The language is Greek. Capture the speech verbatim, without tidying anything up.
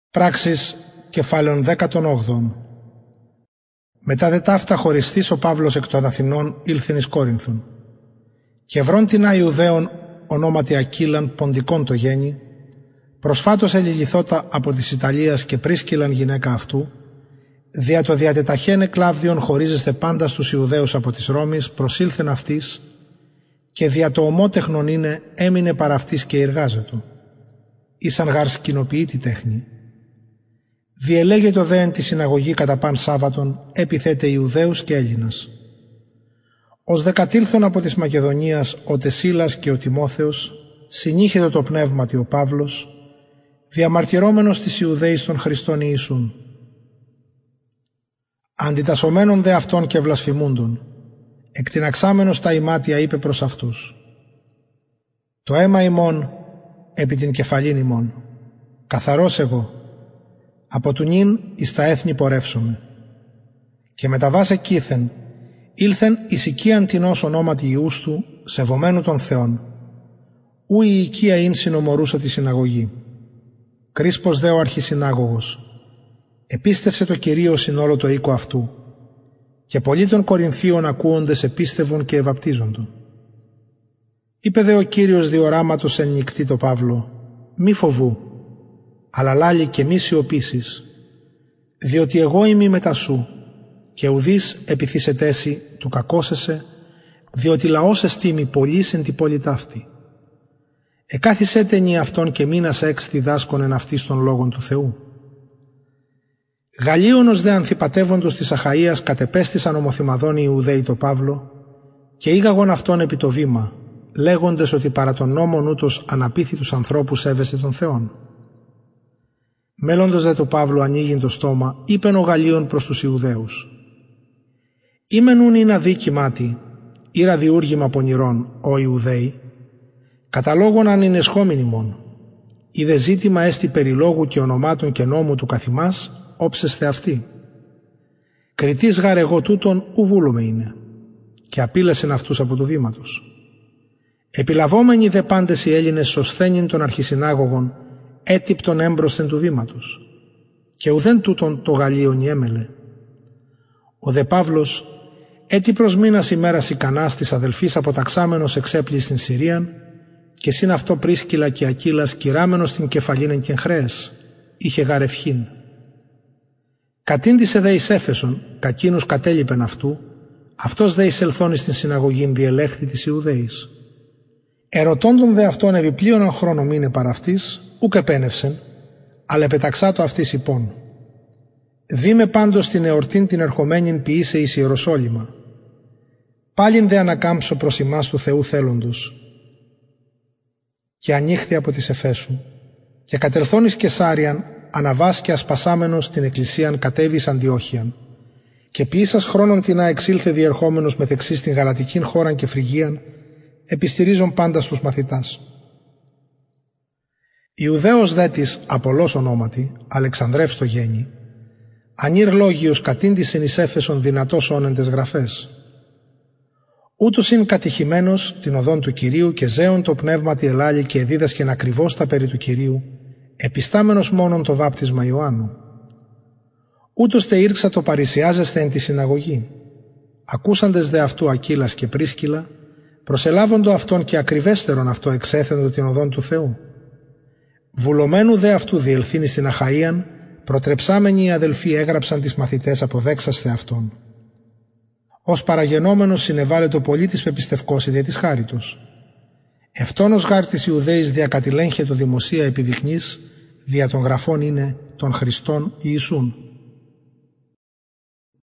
Πράξεις κεφάλαιον δέκατον όγδοον. Μετά δε ταύτα χωριστής ο Παύλος εκ των Αθηνών ήλθεν εις Κόρινθον. Και βρών την Ιουδαίων ονόματι Ακύλαν ποντικών το γέννη, προσφάτως ελιληθώτα από της Ιταλίας και Πρίσκυλαν γυναίκα αυτού, δια το διατεταχένε Κλάβδιον χωρίζεστε πάντα στους Ιουδαίους από της Ρώμης, προσήλθεν αυτής, και δια το ομότεχνον είναι έμεινε παρά αυτής και εργάζετο. Ήσαν γάρ σκηνοποιεί τη τέχνη. Διελέγετο δε εν τη συναγωγή κατά παν Σάββατον, επιθέτε Ιουδαίους και Έλληνας. Ως δεκατήλθον από της Μακεδονίας ο Τεσίλας και ο Τιμόθεος, συνήχετο το πνεύματι ο Παύλος, διαμαρτυρόμενος της Ιουδαίης των Χριστών Ιησούν. Αντιτασσομένων δε αυτών και βλασφημούντων, εκτιναξάμενος τα ημάτια είπε προς αυτούς: «Το αίμα ημών επί την κεφαλήν ημών, καθαρός εγώ, από του νυν εις τα έθνη πορεύσομαι». Και μεταβάς εκείθεν, ήλθεν εις οικίαν τινός ονόματι Ιούς του, σεβομένου των Θεών, ου η οικία ειν συνομορούσα τη συναγωγή. Κρίσπος δε ο αρχισυνάγωγος, επίστευσε το Κυρίο συνόλο το οίκο αυτού, και πολλοί των Κορινθίων ακούοντες επίστευον και ευαπτίζοντο. Είπε δε ο Κύριος διοράματος εν νυκτή το Παύλο: «Μη φοβού, αλλά λάλη και μη σιωπήσεις, διότι εγώ είμαι μετά σου, και ουδείς επιθύσετέσι του κακώσεσαι, διότι λαός εστίμη πολλής εν τη πόλη ταύτη. Εκάθισέτε νη αυτόν και μήνας έξ διδάσκον εν αυτής των λόγων του Θεού». Γαλλίωνος δε ανθιπατεύοντος της Αχαΐας κατεπέστησαν ομοθυμαδόν οι Ιουδαίοι το Παύλο, και ήγαγον αυτόν επί το βήμα, λέγοντες ότι παρά τον νόμον ούτως αναπίθητους ανθρώπους σέβεστε των Θεών. Μέλλοντος δε το Παύλο ανοίγειν το στόμα, είπεν ο Γαλλίων προς τους Ιουδαίους: «Ήμεν ούν είναι αδίκημάτι, ήρα διούργημα πονηρών, ο Ιουδαίοι, κατά λόγων αν είναι σχόμην ημών. Είδε ζήτημα έστι περιλόγου και ονομάτων και νόμου του καθημάς, όψεστε αυτοί. Κριτής γάρ εγώ τούτον ου βούλομαι είναι». Και απείλεσεν αυτούς από του βήματος. Επιλαβόμενοι δε πάντες οι Έλληνες σωσθένην των αρχισυνάγωγων, έτυπτον έμπροσθεν του βήματος. Και ουδέν τούτον το Γαλλίον έμελε. Ο δε Παύλος, έτι προς μήνας ημέρας ικανάς της αδελφής αποταξάμενος εξέπλη στην Συρίαν, και συν αυτό Πρίσκυλα και Ακύλας κυράμενος στην κεφαλήνεν και χρέες, είχε γάρ ευχήν. Κατήντησε δε εις Έφεσον, κακίνους κατέλειπεν αυτού, αυτός δε εισελθών στην συναγωγήν διελέχθη της Ιουδαίης. Ερωτώντον δε αυτόν επιπλέον χρόνο μήνε παρά αυτής, ουκ επένευσεν, αλλά επεταξάτο αυτής υπόν. Δήμε πάντως την εορτήν την ερχομένην ποιήσε εις Ιεροσόλυμα. Πάλιν δε ανακάμψω προς ημάς του Θεού θέλοντος. Και ανοίχθη από της Εφέσου, και κατελθών εις Κεσάριαν, αναβάς και ασπασάμενος την εκκλησίαν κατέβης Αντιόχιαν, και ποιήσας χρόνων τινά εξήλθε διερχόμενος μεθεξή στην Γαλατικήν χώραν και Φρυγίαν, επιστηρίζον πάντα στους μαθητάς. Ιουδαίος δε της Απολός ονόματι, Αλεξανδρεύς το γέννη, ανήρ λόγιος κατήντησεν εις Έφεσον δυνατός όνεντες γραφές. Ούτως είναι κατηχημένος την οδόν του Κυρίου και ζέον το πνεύματι ελάλη και εδίδασκεν ακριβώς τα περί του Κυρίου, επιστάμενος μόνον το βάπτισμα Ιωάννου. Ούτως τε ήρξα το παρησιάζεστε εν τη συναγωγή. Ακούσαντες δε αυτού Ακύλας και Πρίσκυλα, προσελάβοντο αυτόν και ακριβέστερον αυτό εξέθεντο την οδόν του Θεού. Βουλωμένου δε αυτού διελθύνει στην Αχαΐαν, προτρεψάμενοι οι αδελφοί έγραψαν τις μαθητές αποδέξαστε αυτόν. Ως παραγενόμενος συνεβάλλε το πολίτης πεπιστευκός δια της χάριτος. Ευτόνος γάρ της Ιουδαίης διακατηλέγχε το δημοσία επιδειχνής, δια των γραφών είναι των Χριστών Ιησούν.